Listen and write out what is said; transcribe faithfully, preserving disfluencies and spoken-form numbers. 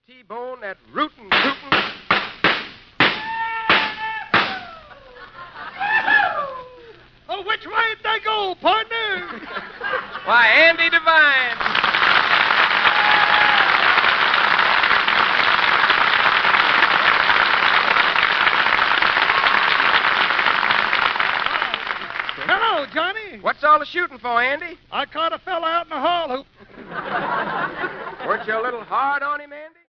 T-bone that rootin' tootin'. Oh, which way'd they go, partner? Why, Andy Devine. Hello, Johnny. What's all the shooting for, Andy? I caught a fella out in the hall who... Weren't you a little hard on him, Andy?